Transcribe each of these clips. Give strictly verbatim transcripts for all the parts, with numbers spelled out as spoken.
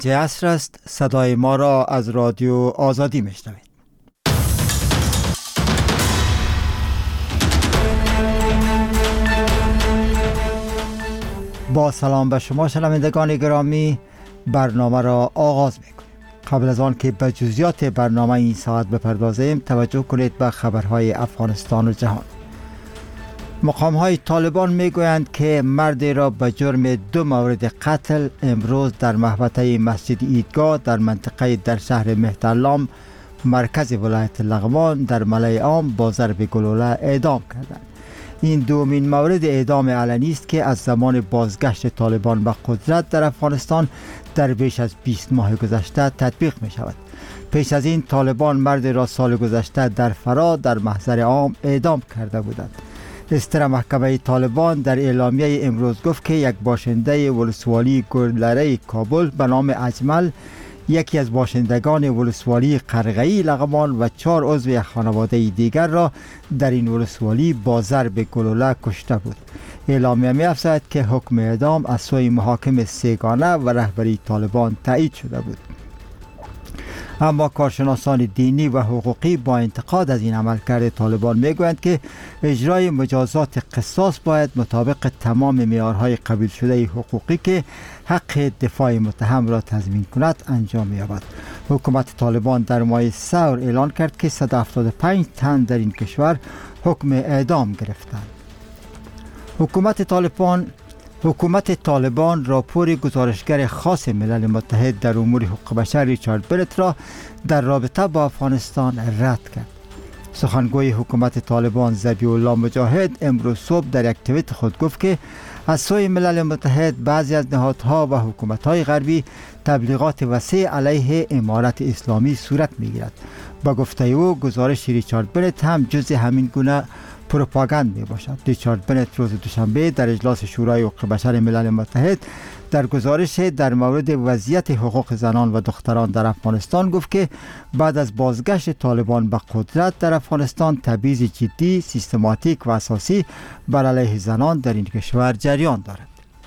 عصر است. صدای ما را از رادیو آزادی میشنوید. با سلام به شما شنوندگان گرامی، برنامه را آغاز میکنیم. قبل از آن که به جزئیات برنامه این ساعت بپردازیم، توجه کنید به خبرهای افغانستان و جهان. مقام‌های طالبان میگویند که مردی را به جرم دو مورد قتل امروز در محوطه مسجد ایدگاه در منطقه در شهر مهترلام مرکز ولایت لغمان در ملای عام با ضرب گلوله اعدام کردند. این دومین مورد اعدام علنی است که از زمان بازگشت طالبان به قدرت در افغانستان در بیش از بیست ماه گذشته تطبیق می شود. پیش از این طالبان مرد را سال گذشته در فرا در محضر عام اعدام کرده بودند. استر محکمه طالبان در اعلامیه امروز گفت که یک باشنده ولسوالی گلره کابل به نام اجمل، یکی از باشندگان ولسوالی قرغه‌ای لغمان و چهار عضو یک خانواده دیگر را در این ولسوالی با ضرب گلوله کشته بود. اعلامیه می‌افزاید که حکم اعدام از سوی محاکم سه‌گانه و رهبری طالبان تایید شده بود. اما کارشناسان دینی و حقوقی با انتقاد از این عملکرد طالبان میگویند که اجرای مجازات قصاص باید مطابق تمام معیارهای قبول شده حقوقی که حق دفاع متهم را تضمین کند انجام یابد. حکومت طالبان در ماه ثور اعلان کرد که صد و هفتاد و پنج تن در این کشور حکم اعدام گرفتند. حکومت طالبان حکومت طالبان راپور گزارشگر خاص ملل متحد در امور حقوق بشر ریچارد برت را در رابطه با افغانستان رد کرد. سخنگوی حکومت طالبان ذبیح الله مجاهد امروز صبح در یک توییت خود گفت که از سوی ملل متحد بعضی از نهادها و حکومت‌های غربی تبلیغات وسیع علیه امارت اسلامی صورت می‌گیرد. با گفته او گزارش ریچارد برت هم جزء همین گونه پروپاگاند می باشد. ریچارد برت روز دوشنبه در اجلاس شورای حقوق بشر ملل متحد در گزارش در مورد وضعیت حقوق زنان و دختران در افغانستان گفت که بعد از بازگشت طالبان به قدرت در افغانستان تبعیض جدی، سیستماتیک و اساسی بر علیه زنان در این کشور جریان دارد.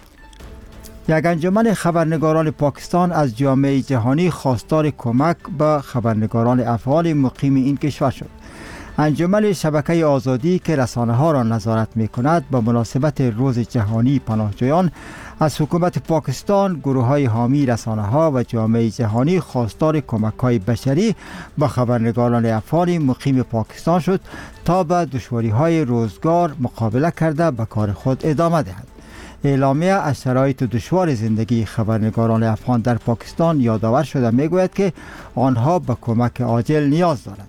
یک انجمن خبرنگاران پاکستان از جامعه جهانی خواستار کمک به خبرنگاران افغان مقیم این کشور شد. انجمن شبکه آزادی که رسانه ها را نظارت می کند به مناسبت روز جهانی پناهجویان از حکومت پاکستان، گروه های حامی رسانه ها و جامعه جهانی خواستار کمک های بشری به خبرنگاران افغان مقیم پاکستان شد تا به دشواری های روزگار مقابله کرده به کار خود ادامه دهند. اعلامیه از شرایط دشوار زندگی خبرنگاران افغان در پاکستان یادآور شده میگوید که آنها به کمک عاجل نیاز دارند.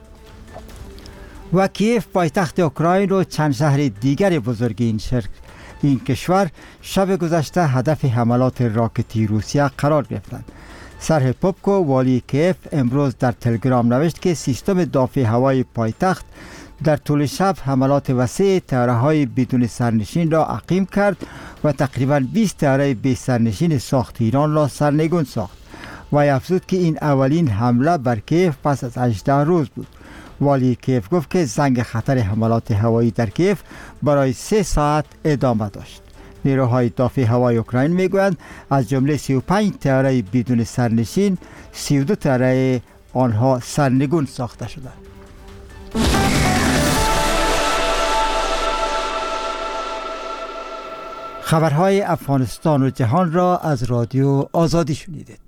و کیف پایتخت اوکراین و چند شهر دیگر بزرگ این شرق این کشور شب گذشته هدف حملات راکتی روسیه قرار گرفتند. سرح پوپکو والی کیف امروز در تلگرام نوشت که سیستم دافع هوایی پایتخت در طول شب حملات وسیع طیاره‌های بدون سرنشین را عقیم کرد و تقریباً بیست طیاره بی سرنشین ساخت ایران را سرنگون ساخت و افزود که این اولین حمله بر کیف پس از هجده روز بود. والی کیف گفت که زنگ خطر حملات هوایی در کیف برای سه ساعت ادامه داشت. نیروهای دافع هوایی اوکراین میگویند از جمله سی و پنج طیاره بدون سرنشین، سی و دو طیاره آنها سرنگون ساخته شدند. خبرهای افغانستان و جهان را از رادیو آزادی شنیدید.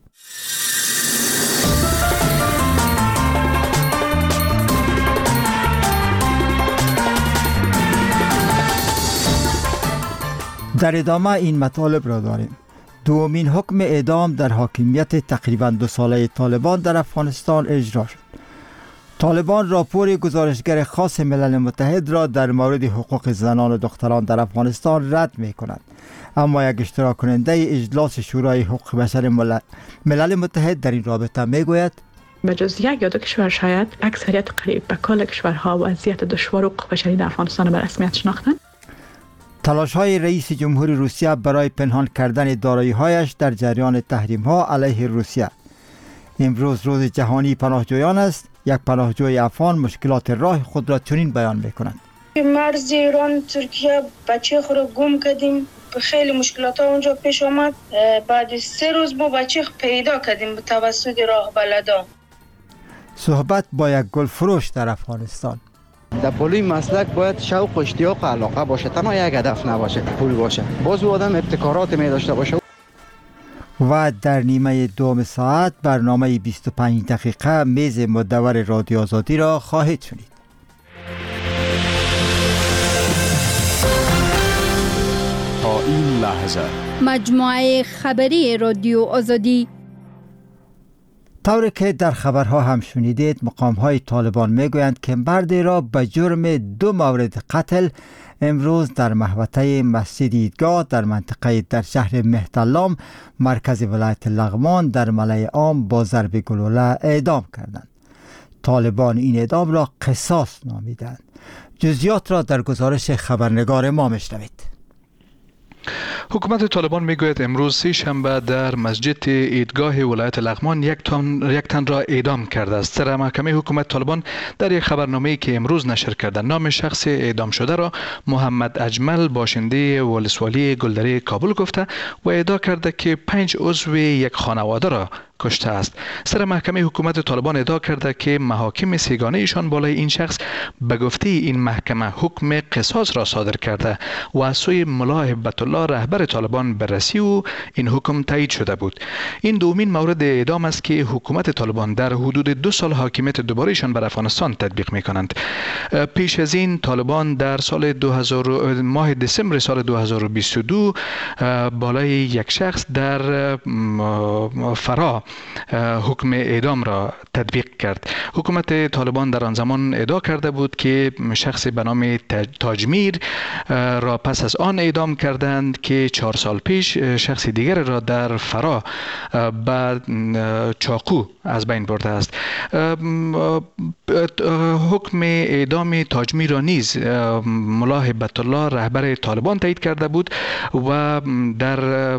در ادامه این مطالب را داریم. دومین حکم اعدام در حاکمیت تقریباً دو ساله طالبان در افغانستان اجرا شد. طالبان راپور گزارشگر خاص ملل متحد را در مورد حقوق زنان و دختران در افغانستان رد می کند. اما یک اشتراک کننده اجلاس شورای حقوق بشر ملل متحد در این رابطه می گوید به جز یک یا دو کشور شاید اکثریت قریب به کل کشورها وضعیت دشوار حقوق بشری در افغانستان به رسمیت شناختند. تلاش های رئیس جمهوری روسیه برای پنهان کردن دارایی هایش در جریان تحریم ها علیه روسیه. امروز روز جهانی پناهجویان است. یک پناهجوی افغان مشکلات راه خود را چنین بیان می‌کند: مرز ایران ترکیه بچه خود را گم کردیم، خیلی مشکلات ها اونجا پیش آمد. بعد سه روز با بچه پیدا کردیم به توسط راه بلدا. صحبت با یک گل فروش در افغانستان. در پولوی مسلک باید شوق و اشتیاق و علاقه باشه، تنها یک هدف نباشه، پول باشه. باز او آدم ابتکارات می داشته باشه. و در نیمه دوم ساعت برنامه بیست و پنج دقیقه میز مدور رادیو آزادی را خواهید شنید. تا این لحظه مجموعه خبری رادیو آزادی. طوری که در خبرها هم شنیدید، مقام‌های طالبان میگویند که مردی را به جرم دو مورد قتل امروز در محوطه مسجد عیدگاه در منطقه در شهر مهدالام مرکز ولایت لغمان در ملأ عام با ضرب گلوله اعدام کردند. طالبان این اعدام را قصاص نامیدند. جزئیات را در گزارش خبرنگار ما میشنوید. حکومت طالبان میگوید امروز سه شنبه در مسجد عیدگاه ولایت لغمان یک تن یک تن را اعدام کرده است. سر محکمه حکومت طالبان در یک خبرنامه‌ای که امروز نشر کرده نام شخص اعدام شده را محمد اجمل باشنده ولسوالی گلدره کابل گفته و ادعا کرده که پنج عضو یک خانواده را کشته است. سر محکمه حکومت طالبان ادعا کرده که محاکم سگانه ایشان بالای این شخص به گفته این محکمه حکم قصاص را صادر کرده و از سوی ملا هبت الله رهبر طالبان بررسی او این حکم تایید شده بود. این دومین مورد اعدام است که حکومت طالبان در حدود دو سال حاکمیت دوباره ایشان بر افغانستان تطبیق می کنند. پیش از این طالبان در سال دو هزار ماه دسامبر سال دو هزار و بیست و دو بالای یک شخص در فرا حکم اعدام را تطبیق کرد. حکومت طالبان در آن زمان ادعا کرده بود که شخص به نام تاجمیر را پس از آن اعدام کردند که چهار سال پیش شخص دیگر را در فرا به چاقو از بین برده است. حکم اعدام تاجمیر را نیز ملا هبت الله رهبر طالبان تایید کرده بود و در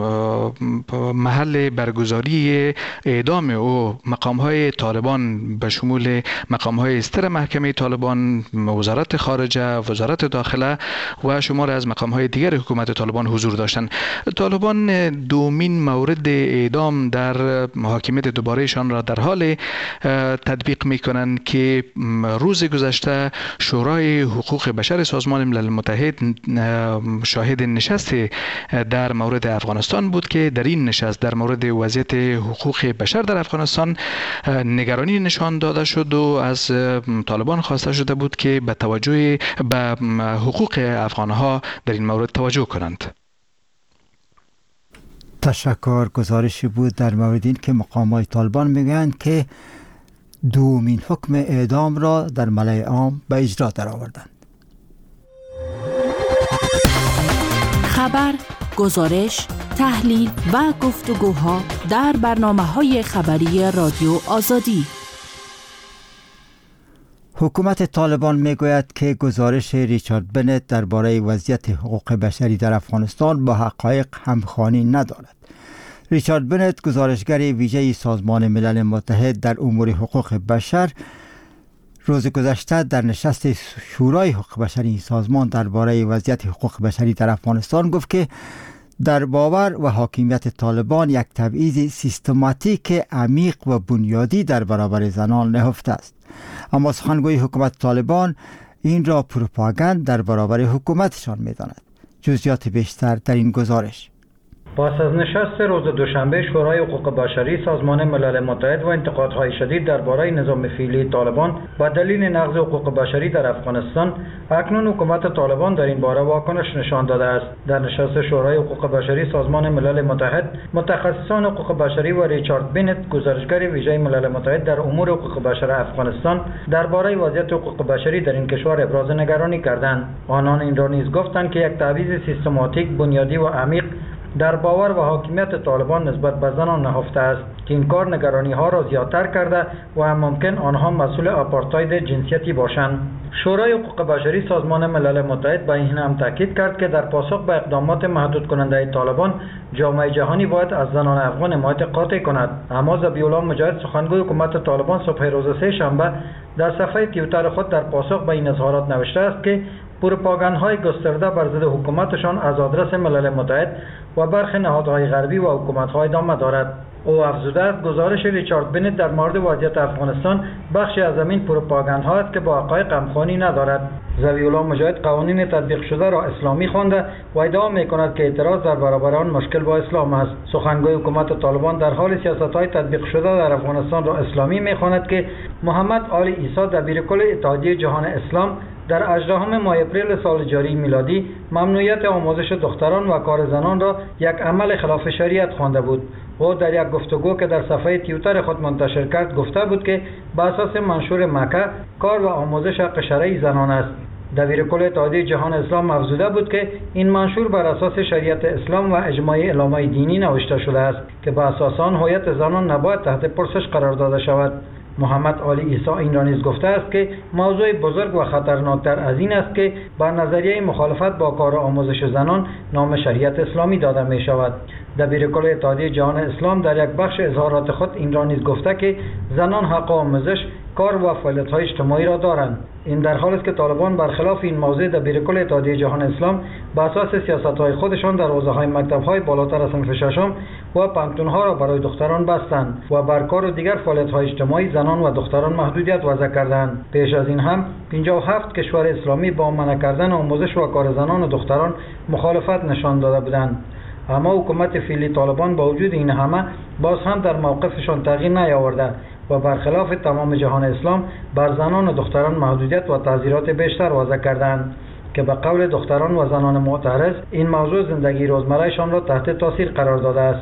محل برگزاری اعدام او مقام‌های طالبان به شمول مقام‌های استر محکمه طالبان، وزارت خارجه، وزارت داخله و شمار از مقام‌های دیگر حکومت طالبان حضور داشتند. طالبان دومین مورد اعدام در حاکمیت دوبارهشان را در حال تطبیق می‌کنند که روز گذشته شورای حقوق بشر سازمان ملل متحد شاهد نشست در مورد افغانستان بود که در این نشست در مورد وضعیت حقوق بشر در افغانستان نگرانی نشان داده شد و از طالبان خواسته شده بود که به توجه به حقوق افغانها در این مورد توجه کنند. تشکر. گزارشی بود در مورد این که مقامات طالبان میگویند که دومین حکم اعدام را در ملأ عام به اجرا درآوردند. خبر، گزارش، تحلیل و گفتگوها در برنامه‌های خبری رادیو آزادی. حکومت طالبان میگوید که گزارش ریچارد بنت درباره وضعیت حقوق بشری در افغانستان با حقایق همخوانی ندارد. ریچارد بنت، گزارشگر ویژه سازمان ملل متحد در امور حقوق بشر، روز گذشته در نشست شورای حقوق بشری این سازمان درباره وضعیت حقوق بشری در افغانستان گفت که در باور و حاکمیت طالبان یک تبعیض سیستماتیک عمیق و بنیادی در برابر زنان نهفته است. اما سخنگوی حکومت طالبان این را پروپاگاند در برابر حکومتشان می‌داند. جزئیات بیشتر در این گزارش. پس از نشست روز دوشنبه شورای حقوق بشری سازمان ملل متحد و انتقادهای شدید درباره نظام فعلی طالبان با دلیل نقض حقوق بشری در افغانستان، اکنون حکومت طالبان در این باره واکنش نشان داده است. در نشست شورای حقوق بشری سازمان ملل متحد، متخصصان حقوق بشری و ریچارد بنت، گزارشگر ویژه ملل متحد در امور حقوق بشر افغانستان، درباره وضعیت حقوق بشری در این کشور ابراز نگرانی کردند. آنان این را نیز گفتند که یک تبعیض سیستماتیک، بنیادی و عمیق در باور و حاکمیت طالبان نسبت به زنان نهفته است که این کار نگرانی ها را زیادتر کرده و هم ممکن آنها مسئول آپارتاید جنسیتی باشند. شورای حقوق بشری سازمان ملل متحد به این هم تاکید کرد که در پاسخ به اقدامات محدود کننده طالبان، جامعه جهانی باید از زنان افغان حمایت قاطع کند. اما ذبیح الله مجاهد، سخنگوی حکومت طالبان، صبح روز سه شنبه در صفحه توییتر خود در پاسخ به این اظهارات نوشته است که پروپاگاندهای گسترده بر ضد حکومتشان از آدرس ملل متحد و برخی نهادهای غربی و حکومت‌ها ادامه دارد. او افزوده است گزارش ریچارد بنت در مورد وضعیت افغانستان بخشی از همین پروپاگاندها است که با حقایق همخوانی ندارد. ضوی الله مجاهد قوانین تطبیق شده را اسلامی خوانده و ادعا می‌کند که اعتراض در برابر آن مشکل با اسلام است. سخنگوی حکومت طالبان در حال سیاست‌های تطبیق شده در افغانستان را اسلامی می‌خواند که محمد علی عیسی دبیرکل اتحادیه جهان اسلام در هجدهم ماه اپریل سال جاری میلادی ممنوعیت آموزش دختران و کار زنان را یک عمل خلاف شریعت خوانده بود. او در یک گفتگو که در صفحه توییتر خود منتشر کرد گفته بود که بر اساس منشور مکه کار و آموزش حق شرعی زنان است. دبیرکل اتحادیه جهان اسلام افزوده بود که این منشور بر اساس شریعت اسلام و اجماع علمای دینی نوشته شده است که بر اساس آن هویت زنان نباید تحت پرسش قرار داده شود. محمد علی عیسی این را نیز گفته است که موضوع بزرگ و خطرناکتر از این است که بر نظریه مخالفت با کار آموزش زنان نام شریعت اسلامی داده می شود. دبیرکل اتحادیه جهان اسلام در یک بخش اظهارات خود این را نیز گفته که زنان حق آموزش، کار و فعالیت‌های اجتماعی را دارند. این در حالی است که طالبان برخلاف این موضوع دبیرکل اتحادیه جهان اسلام بر اساس سیاست‌های خودشان در حوزه‌های مکتب‌های بالاتر از صنف ششم و پانتون‌ها را برای دختران بستند و بر کار و دیگر فعالیت‌های اجتماعی زنان و دختران محدودیت وضع کردند. پیش از این هم پنجاه و هفت کشور اسلامی با منع کردن آموزش و کار زنان و دختران مخالفت نشان داده بودند. اما حکومت فعلی طالبان با وجود این همه باز هم در موقفشان تغییر نیاورده و برخلاف تمام جهان اسلام بر زنان و دختران محدودیت و تعزیرات بیشتر وضع کردند که به قول دختران و زنان معترض این موضوع زندگی روزمرهشان را تحت تاثیر قرار داده است.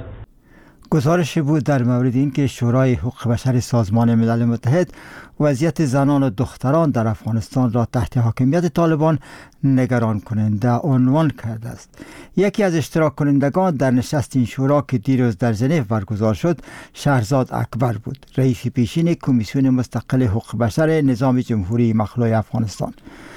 گزارشی بود در مورد اینکه شورای حقوق بشر سازمان ملل متحد وضعیت زنان و دختران در افغانستان را تحت حاکمیت طالبان نگران کننده عنوان کرده است. یکی از اشتراک کنندگان در نشست این شورا که دیروز در ژنو برگزار شد شهرزاد اکبر بود، رئیس پیشین کمیسیون مستقل حقوق بشر نظام جمهوری مخلوع افغانستان.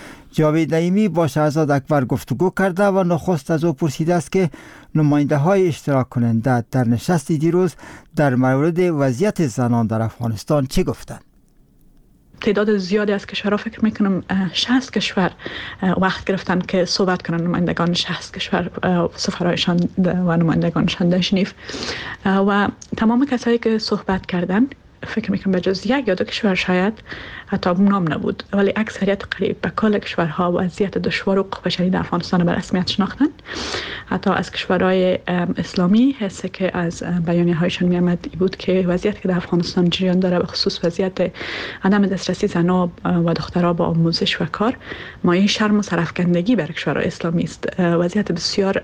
جاوید نعیمی با شهرزاد اکبر گفتگو کرده و نخست از او پرسیده است که نماینده های اشتراک کننده در نشست دیروز در مورد وضعیت زنان در افغانستان چی گفتند. تعداد زیادی از کشورها فکر میکنم شصت کشور وقت گرفتن که صحبت کنن، نمایندگان شصت کشور سفرایشان و نمایندگانشان در ژنو و تمام کسایی که صحبت کردن فکر میکنم به جز یک یا دو کشور شاید حتی نام نبود، ولی اکثریت قریب به کل کشورها وضعیت دشوار و حقوق بشری در افغانستان به رسمیت شناختن. حتی از کشورهای اسلامی حسی که از بیانیه هایشان میامد بود که وضعیت که در افغانستان جریان داره به خصوص وضعیت عدم دسترسی زنان و دخترها با آموزش و کار مایه شرم و سرافکندگی برای کشورهای اسلامی است. وضعیت بسیار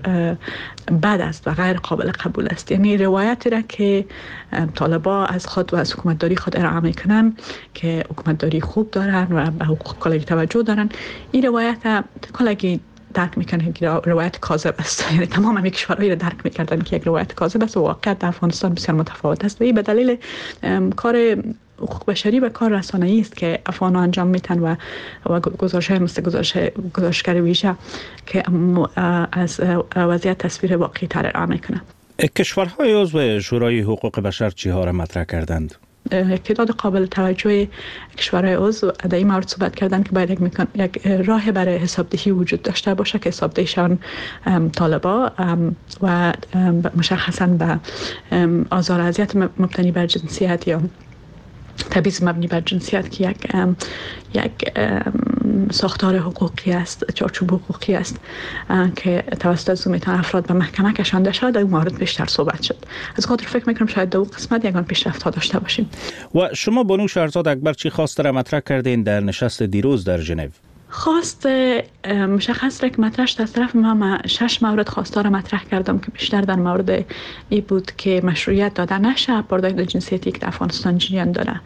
بد است و غیر قابل قبول است. یعنی روایتی را که طالبا از خود و از حکومتداری خود ارائه میکنن که حکومتداری خوب دارن و به حقوق کالایی توجه دارن، این روایت کالایی درک میکنه که روایت کاذب است. یعنی تمام همه کشورهایی را درک میکردن که یک روایت کاذب است و واقعیت در افغانستان بسیار متفاوت است و این به دلیل کار حقوق بشری و کار رسانه‌ای است که افغان‌ها انجام میتن و و گزارش‌های مثل گزارش گزارشگر ویژه که از وضعیت تصویر واقعی تر ارائه میکنه. کشورهای عضو شورای حقوق بشر چی‌ها را مطرح کردند؟ یک تعداد قابل توجه کشورهای عضو در این مورد صحبت کردن که باید یک راه برای حسابدهی وجود داشته باشه که حسابدهیشان طالبا و مشخصاً به آزار و اذیت مبتنی بر جنسیت یا تبعیض مبنی بر جنسیت که یک یک ساختار حقوقی است، چارچوب حقوقی است که توسط از میتون افراد به محکمه کشانده شد. در این مورد بیشتر صحبت شد. از خاطر فکر میکنم شاید دو قسمت یگان پیشرفت ها داشته باشیم. و شما بانو شهرزاد اکبر چی خواسته را مطرح کردین در نشست دیروز در ژنو؟ خواست مشخص را که مطرحش از طرف ما, ما شش مورد خواسته را مطرح کردم که بیشتر در مورد ای بود که مشروعیت داده نشه پرداخت جنسیتی که در افغانستان جریان داره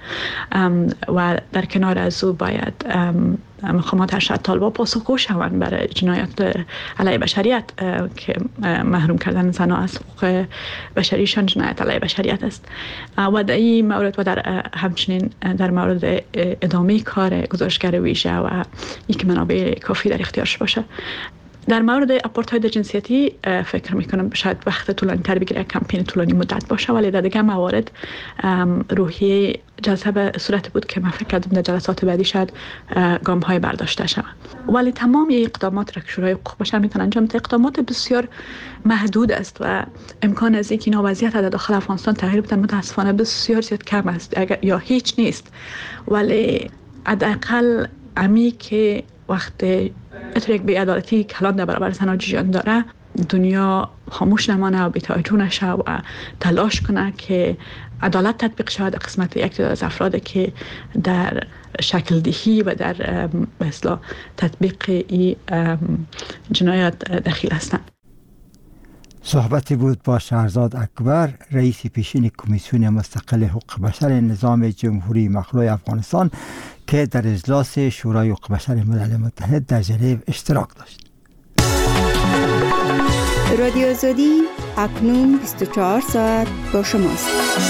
و در کنار از او باید مقامات ارشد طالبا پاسخگو شوند برای جنایات علیه بشریت که محروم کردن زنان از حقوق بشریشان جنایت علیه بشریت است و در این مورد و در همچنین در مورد ادامه کار گزارشگر ویژه و یک منابع کافی در اختیارش باشه. در مورد آپارتاید جنسیتی فکر میکنم شاید وقت طولانی تر بگیره، کمپین طولانی مدت باشه، ولی در دیگه موارد روحیه جلسه صورت بود که من فکر کردم در جلسات بعدی شاید گام های برداشته شود. ولی تمام این اقدامات را که شورای حقوق بشر میتونه انجام بده اقدامات بسیار محدود است و امکان از اینکه این وضعیت در داخل افغانستان تغییر بده متاسفانه بسیار زیاد کم است، اگر یا هیچ نیست. ولی حداقل امی که وقت اتر یک بی‌عدالتی کلان در برابر زنان جریان داره، دنیا خاموش نمانه و بی‌توجه نشه و تلاش کنه که عدالت تطبیق شود قسمت یک تعداد از افراد که در شکل دهی و در مثلا تطبیق این جنایات دخیل هستند. صحبتی بود با شهرزاد اکبر، رئیس پیشین کمیسیون مستقل حقوق بشر نظام جمهوری مخلوع افغانستان که در اجلاس شورای حقوق بشر ملل متحد در ژنو اشتراک داشت. رادیو آزادی اکنون بیست و چهار ساعت با شماست.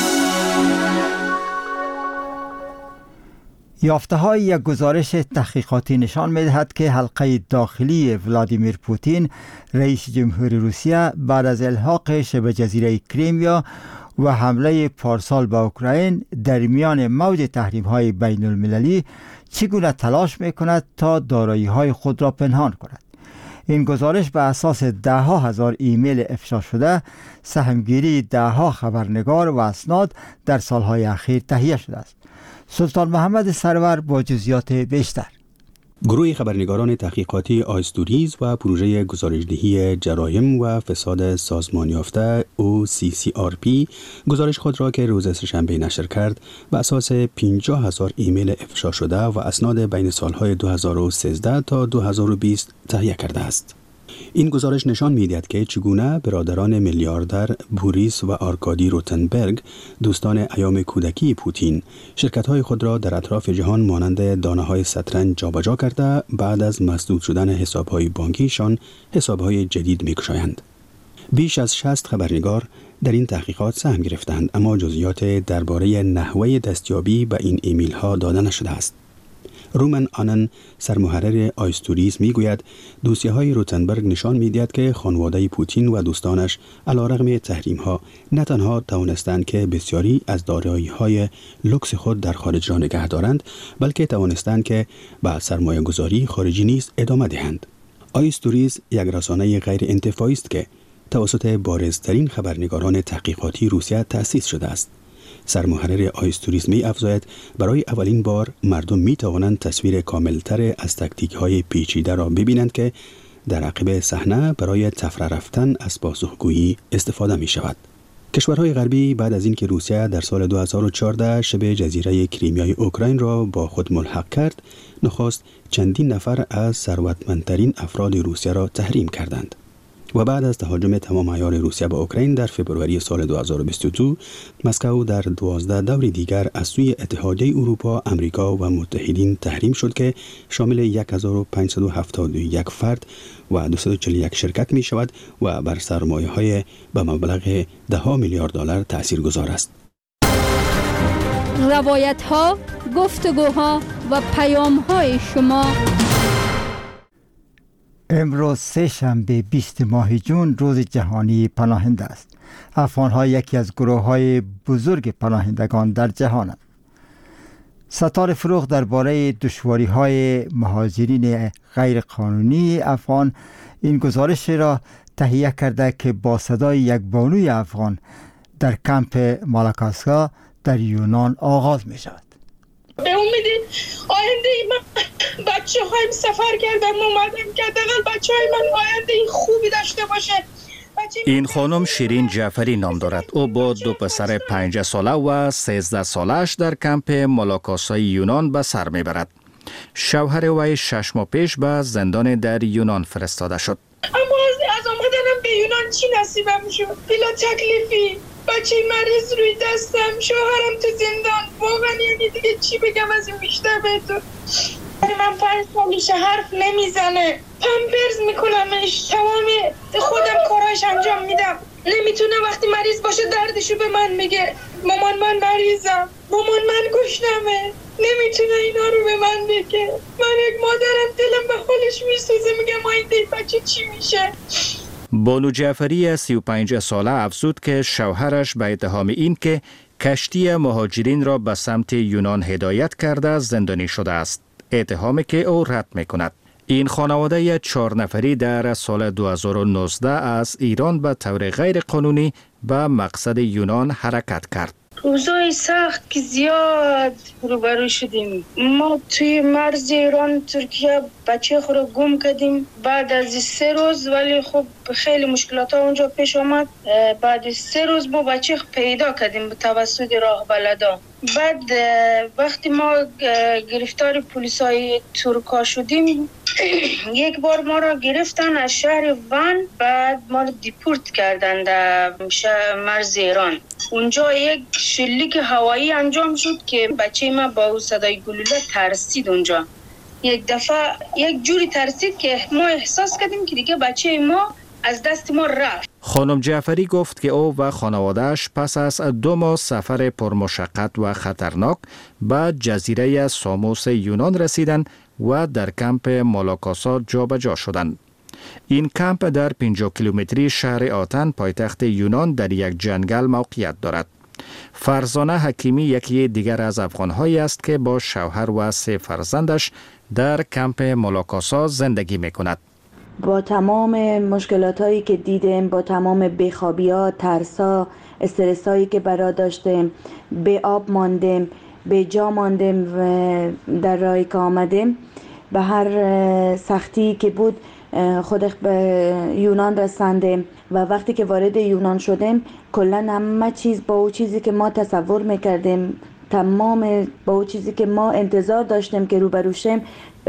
یافته های یک گزارش تحقیقاتی نشان می‌دهد که حلقه داخلی ولادیمیر پوتین رئیس جمهوری روسیه بعد از الحاق شبه جزیره کریمیا و حمله پارسال به اوکراین در میان موج تحریم‌های بین المللی چگونه تلاش می‌کند تا دارایی‌های خود را پنهان کند. این گزارش به اساس ده ها هزار ایمیل افشا شده، سهمگیری ده ها خبرنگار و اسناد در سالهای اخیر تهیه شده است. سلطان محمد سرور با جزئیات بیشتر. گروه خبرنگاران تحقیقاتی آیستوریز و پروژه گزارشدهی جرایم و فساد سازمان یافته او سی سی آر پی گزارش خود را که روز سه‌شنبه نشر کرد به اساس پنجاه هزار ایمیل افشا شده و اسناد بین سالهای دو هزار و سیزده تا دو هزار و بیست تهیه کرده است. این گزارش نشان می‌دهد که چگونه برادران میلیاردر بوریس و آرکادی روتنبرگ، دوستان ایام کودکی پوتین، شرکت‌های خود را در اطراف جهان مانند دانه‌های شطرنج جابجا کرده بعد از مسدود شدن حساب‌های بانکیشان حساب‌های جدید می‌گشایند. بیش از شصت خبرنگار در این تحقیقات سهم گرفتند، اما جزئیات درباره نحوه دستیابی به این ایمیل‌ها داده نشده است. رومن آنن، سرمحرر آیستوریز، میگوید دوسیه‌های روتنبرگ نشان می‌دهد که خانواده پوتین و دوستانش علیرغم تحریم‌ها نه تنها توانستند که بسیاری از دارایی‌های لوکس خود در خارج را نگه دارند، بلکه توانستند که به سرمایه‌گذاری خارجی نیز ادامه دهند. آیستوریز یک رسانه غیر انتفاعی است که توسط بارزترین خبرنگاران تحقیقاتی روسیه تأسیس شده است. سرمحرر آیستوریز می افزاید برای اولین بار مردم می توانند تصویر کاملتر از تاکتیک های پیچیده را ببینند که در عقب صحنه برای تفره رفتن از پاسخگویی استفاده می شود. کشورهای غربی بعد از اینکه روسیه در سال دو هزار و چهارده شبه جزیره کریمیای اوکراین را با خود ملحق کرد، نخست چندین نفر از ثروتمندترین افراد روسیه را تحریم کردند. و بعد از تهاجم تمام عیار روسیه به اوکراین در فوریه سال دو هزار و بیست و دو، مسکو در دوازده دور دیگر از سوی اتحادیه اروپا، امریکا و متحدین تحریم شد که شامل هزار و پانصد و هفتاد و یک فرد و دویست و چهل و یک شرکت می شود و بر سرمایه‌های به مبلغ ده میلیارد دلار تاثیرگذار است. روایت‌ها، گفتگوها و پیام‌های شما. امروز سه شنبه بیست ماه جون روز جهانی پناهنده است. افغان‌ها یکی از گروه‌های بزرگ پناهندگان در جهانند. ستار فروغ درباره دشواری‌های مهاجرین غیر قانونی افغان این گزارش را تهیه کرده که با صدای یک بانوی افغان در کمپ مالکاسکا در یونان آغاز می شود. به امید آینده من بچه هایم سفر کردم اومدم که دقیقا بچه های من آینده خوبی داشته باشه. این خانم شیرین جعفری نام دارد. او با دو پسر پنج ساله و سیزده سالش در کمپ مالاکاسای یونان به سر میبرد. شوهر وی شش ماه پیش به زندان در یونان فرستاده شد. اما از آمدنم به یونان چی نصیبم شد؟ بلا تکلیفی، بچه مریض روی دستم، شوهرم تو زندان. واقعا یعنی دیگه چی بگم از این بیشتر بهتون؟ من پنج سالیشه حرف نمیزنه، پمپرز میکنمش، تمام خودم کاراش انجام میدم. نمیتونه وقتی مریض باشه دردشو به من میگه. مامان من مریضم، مامان من گشنمه، نمیتونه اینا رو به من بگه. من یک مادرم دلم به خودش میسوزه، میگه ما این دی بچه چی میشه. بانو جعفری سی و پنج ساله افزود که شوهرش به اتهام این که کشتی مهاجرین را به سمت یونان هدایت کرده زندانی شده است، اتهامی که او رد میکند. این خانواده چهار نفری در سال دو هزار و نوزده از ایران به طور غیر قانونی به مقصد یونان حرکت کرد. روزای سخت که زیاد روبرو شدیم. ما توی مرز ایران ترکیه بچه خود رو گم کردیم بعد از سه روز، ولی خب خیلی مشکلات ها اونجا پیش آمد. بعد از سه روز ما بچه پیدا کردیم به توسط راه بلدا. بعد وقتی ما گرفتار پلیسای ترکا شدیم یک بار ما را گرفتن از شهر ون، بعد ما را دیپورت کردن در مرز ایران. اونجا یک شلیک هوایی انجام شد که بچه ما با صدای گلوله ترسید. اونجا یک دفعه یک جوری ترسید که ما احساس کردیم که دیگه بچه ما از دست ما رفت. خانم جعفری گفت که او و خانواده‌اش پس از دو ماه سفر پرمشقت و خطرناک به جزیره ساموس یونان رسیدند و در کمپ مالاکاسا جابجا شدند. این کمپ در پنجاه کیلومتری شهر آتن پایتخت یونان در یک جنگل موقعیت دارد. فرزانه حکیمی یکی دیگر از افغان‌هایی است که با شوهر و سه فرزندش در کمپ مالاکاسا زندگی می‌کند. با تمام مشکلات هایی که دیدیم، با تمام بیخوابی ها، ترس ها، استرس هایی که برا داشتیم، به آب ماندیم، به جا ماندیم و در راهی که آمدیم، به هر سختی که بود خود به یونان رساندیم و وقتی که وارد یونان شدیم کلا همه چیز با اون چیزی که ما تصور میکردیم، تمام با اون چیزی که ما انتظار داشتیم که روبروشیم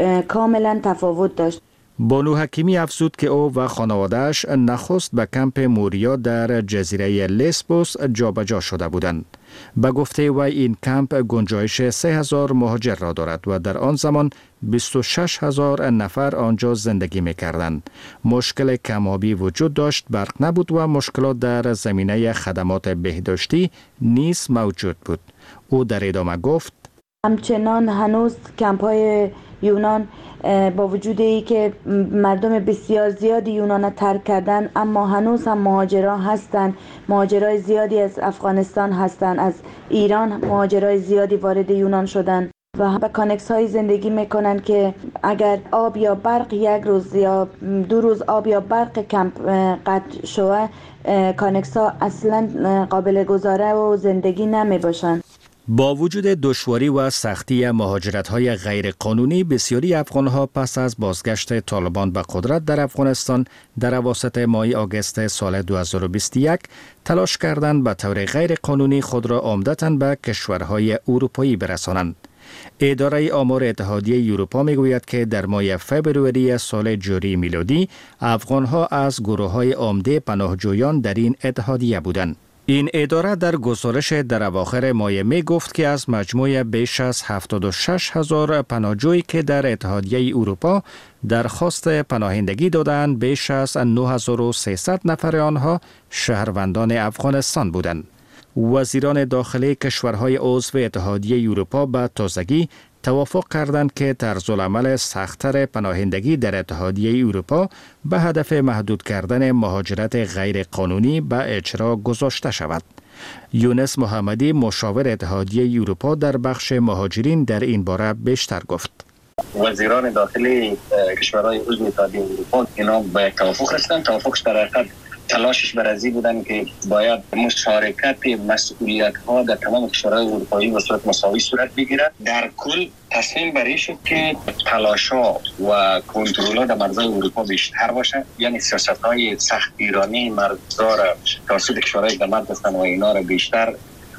کاملا تفاوت داشت. بانو حکیمی افزود که او و خانواده‌اش نخست به کمپ موریا در جزیره لسبوس جابجا شده بودند. به گفته وی این کمپ گنجایش سه هزار مهاجر را دارد و در آن زمان بیست و شش هزار نفر آنجا زندگی می‌کردند. مشکل کم‌آبی وجود داشت، برق نبود و مشکلات در زمینه خدمات بهداشتی نیز موجود بود. او در ادامه گفت همچنان هنوز کمپ‌های یونان با وجود ای که مردم بسیار زیادی یونان ترک کردن، اما هنوز هم مهاجران هستند. مهاجرای زیادی از افغانستان هستند، از ایران مهاجرای زیادی وارد یونان شدن و به کانکس های زندگی میکنن که اگر آب یا برق یک روز یا دو روز آب یا برق کمپ قطع شوه، کانکس ها اصلا قابل گزاره و زندگی نمی باشن. با وجود دشواری و سختی مهاجرت‌های غیرقانونی، بسیاری افغان‌ها پس از بازگشت طالبان به قدرت در افغانستان در اواسط ماه آگوست سال دو هزار و بیست و یک تلاش کردند به طور غیرقانونی خود را عمدتاً به کشورهای اروپایی برسانند. اداره آمار اتحادیه اروپا میگوید که در ماه فوریه سال جاری میلادی افغان‌ها از گروه‌های عمده پناهجویان در این اتحادیه بودند. این اداره در گزارش در اواخر ماه می گفت که از مجموع بیش از هفتاد و شش هزار پناهجویی که در اتحادیه اروپا درخواست پناهندگی دادند، بیش از نه هزار و سیصد نفر آنها شهروندان افغانستان بودند. وزیران داخلی کشورهای عضو اتحادیه اروپا به تازگی توافق کردند که طرزالعمل سخت‌تر پناهندگی در اتحادیه اروپا به هدف محدود کردن مهاجرت غیر قانونی به اجرا گذاشته شود. یونس محمدی مشاور اتحادیه اروپا در بخش مهاجرین در این باره بیشتر گفت. وزیران داخلی کشورهای عضو اتحادیه اروپا اینا به توافق رسیدن. توافقش در حقیقت تلاشش بر ازی بودن که باید مشارکت مسئولیت ها در تمام کشورهای اروپایی به صورت مساوی صورت بگیرد. در کل تصمیم بر این شد که تلاش ها و کنترل ها در مرزهای اروپا بیشتر باشه، یعنی سیاست های سختگیرانه مرزها را توسط کشورهای در مرز هستند و اینا را بیشتر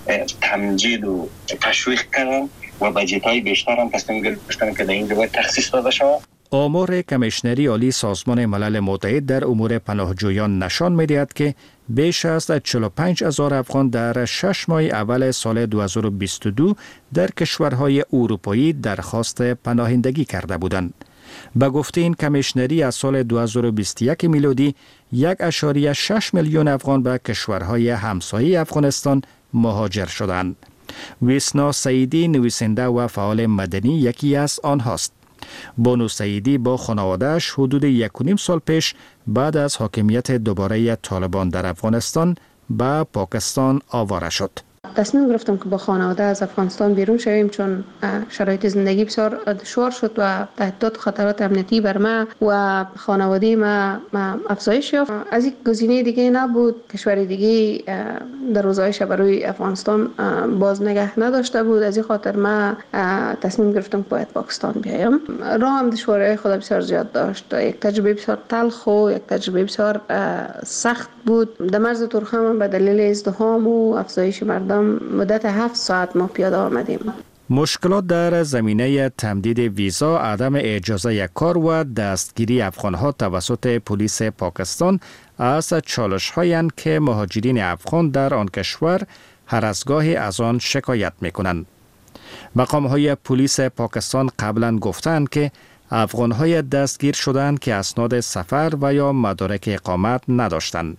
تمجید و تشویق کردن و بجت های بیشتر هم تصمیم گرفتن که در این باید تخصیص داده شود. آمار کمیشنری عالی سازمان ملل متحد در امور پناهجویان نشان می‌دهد که بیش از چهل و پنج هزار افغان در شش ماه اول سال دو هزار و بیست و دو در کشورهای اروپایی درخواست پناهندگی کرده بودند. به گفته این کمیشنری از سال دو هزار و بیست و یک میلادی یک اشاریه شش میلیون افغان به کشورهای همسایه افغانستان مهاجر شدند. ویسنا سعیدی نویسنده و فعال مدنی یکی از آنهاست. بانو سعیدی با خانواده‌اش حدود یک و نیم سال پیش بعد از حاکمیت دوباره طالبان در افغانستان به پاکستان آواره شد. تصمیم گرفتم که با خانواده از افغانستان بیرون شویم چون شرایط زندگی بسیار دشوار شد و تهدید خطرات امنیتی بر ما و خانواده ما, ما افزایش یافت. از یک گزینه دیگه نبود، کشور دیگه در روزهای شب روی افغانستان باز نگه نداشته بود. از این خاطر ما تصمیم گرفتم که باید پاکستان بیایم. راه هم دشواری خود بسیار زیاد داشت، یک تجربه بسیار تلخ و یک تجربه بسیار سخت بود. در مرز تورخم به دلیل ازدحام و افزایش مردم مدت هفت ساعت ما پیاده آمدیم. مشکلات در زمینه تمدید ویزا، عدم اجازه کار و دستگیری افغانها توسط پلیس پاکستان از چالش‌هایند که مهاجرین افغان در آن کشور هر از گاهی از آن شکایت می‌کنند. مقام‌های پلیس پاکستان قبلا گفتند که افغان‌های دستگیر شدند که اسناد سفر و یا مدارک اقامت نداشتند.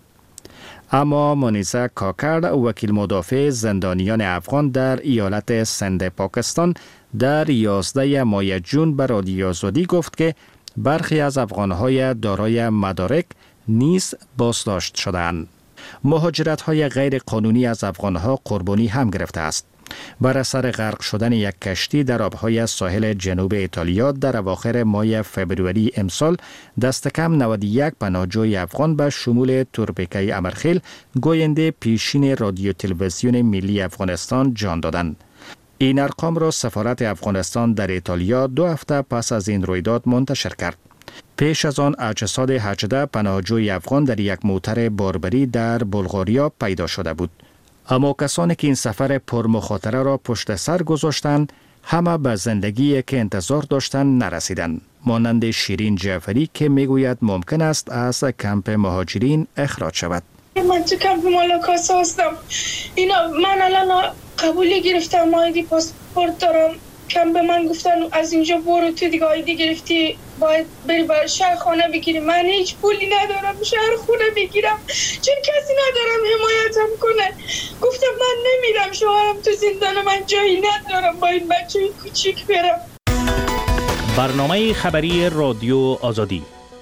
اما منیزه کاکر، وکیل مدافع زندانیان افغان در ایالت سند پاکستان، در یازده ماه جون به رادیو آزادی گفت که برخی از افغانهای دارای مدارک نیز بازداشت شدند. مهاجرت‌های غیر قانونی از افغانها قربانی هم گرفته است. بر اثر غرق شدن یک کشتی در آبهای ساحل جنوب ایتالیا در اواخر ماه فبروری امسال، دست کم نود و یک پناهجوی افغان به شمول تورپیکه امرخیل، گوینده پیشین رادیو تلویزیون ملی افغانستان جان دادند. این ارقام را سفارت افغانستان در ایتالیا دو هفته پس از این رویداد منتشر کرد. پیش از آن اجساد هجده پناهجوی افغان در یک موتر باربری در بلغاریا پیدا شده بود. اما کسانی که این سفر پرمخاطره را پشت سر گذاشتند، همه به زندگی که انتظار داشتند نرسیدند. مانند شیرین جعفری که میگوید ممکن است از کمپ مهاجرین اخراج شود. من تو کمپ مالاکاسا هستم. اینا من الان قبولی گرفتم، آیدی پاسپورت دارم. کم به من گفتن از اینجا برو، تو دیگه آیدی گرفتی باید بری بر شهر خانه بگیری. من هیچ پولی ندارم شهر خونه بگیرم چون کسی ندارم حمایتم کنه. گفتم من نمیرم، شوهرم تو زندان، من جایی ندارم با این بچه کوچیک برم. برنامه خبری رادیو آزادی.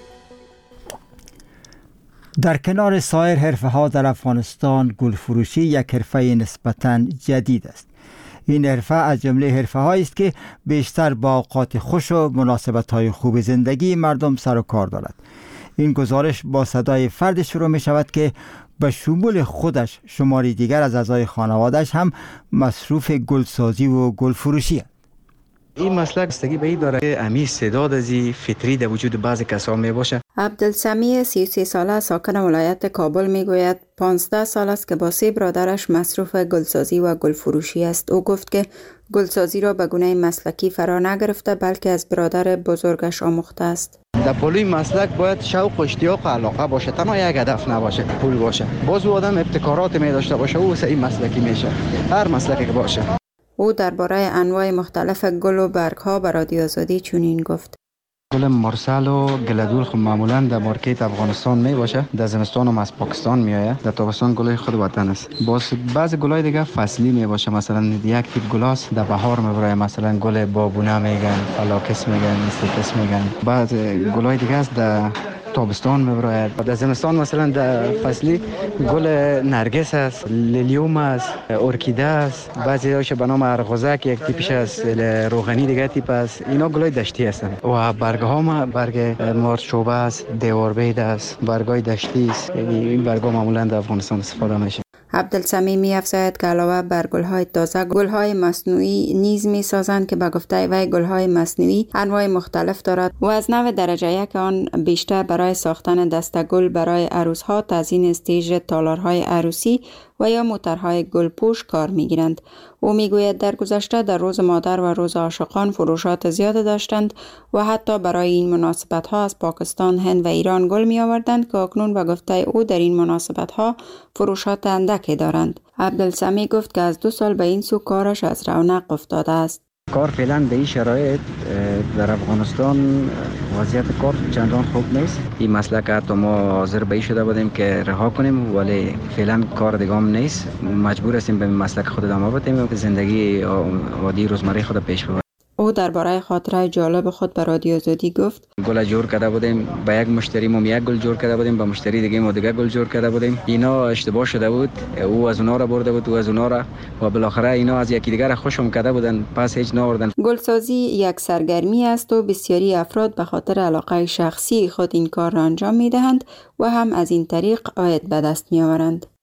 در کنار سایر حرفه‌ها در افغانستان، گلفروشی یک حرفه نسبتاً جدید است. این حرفه از جمله حرفه‌هایی است که بیشتر با اوقات خوش و مناسبت‌های خوب زندگی مردم سر و کار دارد. این گزارش با صدای فرد شروع می شود که به شمول خودش شماری دیگر از اعضای خانواده‌اش هم مصروف گلسازی و گلفروشی است. این مسلک بستگی به این داره که امی استعداد از فطری در وجود بعضی کسان می باشه. عبدالسمی سی و سه ساله ساکن ولایت کابل می گوید پانزده سال است که با سه برادرش مصروف گلسازی و گلفروشی است. او گفت که گلسازی را به گونه مسلکی فرا نگرفته بلکه از برادر بزرگش آموخته است. در پلوی مسلک باید شوق و اشتیاق و علاقه باشه، تنها یک هدف نباشه، پول باشه. باز آدم ابتکارات می داشته باشه، او این مسلکی میشه، هر مسلکی که باشه. او درباره انواع مختلف گل و برگ‌ها به رادیو آزادی چنین گفت: گل مارسل و گلدول خب معمولا در مارکت افغانستان می باشه، در زمستان هم از پاکستان می آید، در تابستان گلای خود وطن است. باز بعضی گلای دیگه فصلی می باشه، مثلا یک تیپ گلاس در بهار می برای، مثلا گل بابونه میگن، فلاکس میگن، استیکس میگن. بعض گلای دیگه است در تابستان میبراید. در زمستان مثلا در فصلی گل نرگس است، لیلیوم است، ارکیده است، بعضی هاش به نام ارغوزک یک تیپش است، روغنی دیگه تیپ است. اینا گلای دشتی هستند. و برگ ها ما برگ مارچوبه است، دیواربید است، برگای دشتی است. این برگ ها معمولا در افغانستان استفاده میشه. عبدالسمی می افزاید که علاوه بر گل‌های تازه، گل‌های مصنوعی نیز می سازند که به گفته وی گل‌های مصنوعی انواع مختلف دارد و از نوع درجه یک آن بیشتر برای ساختن دسته‌گل برای عروس‌ها، تزیین استیج تالارهای عروسی و یا موترهای گلپوش کار می‌گیرند. او می‌گوید در گذشته در روز مادر و روز عاشقان فروشات زیاد داشتند و حتی برای این مناسبت‌ها از پاکستان، هند و ایران گل می‌آوردند که اکنون به گفته او در این مناسبت‌ها فروشات اندکی دارند. عبدالسمی گفت که از دو سال به این سو کارش از رونق افتاده است. کار فعلا به این شرایط در افغانستان وضعیت کار چندان خوب نیست. این مسئله که حتی ما حاضر به این شده بودیم که رها کنیم، ولی فعلا کار دیگه هم نیست. مجبور هستیم به مسلک خود ادامه بدیم و زندگی عادی روزمره خود پیش ببریم. او درباره خاطره جالب خود به رادیو آزادی گفت: گل جور کرده بودیم، با یک مشتری ما یک گل جور کرده بودیم، با مشتری دیگه ما دیگه گل جور کرده بودیم. اینا اشتباه شده بود، او از اونها را برده بود، او از اونها را، و بالاخره اینا از یکی دیگر خوشم کرده بودن، پس هیچ ناوردن. گلسازی یک سرگرمی است و بسیاری افراد به خاطر علاقه شخصی خود این کار را انجام می دهند و هم از این طریق عاید به دست می آورند.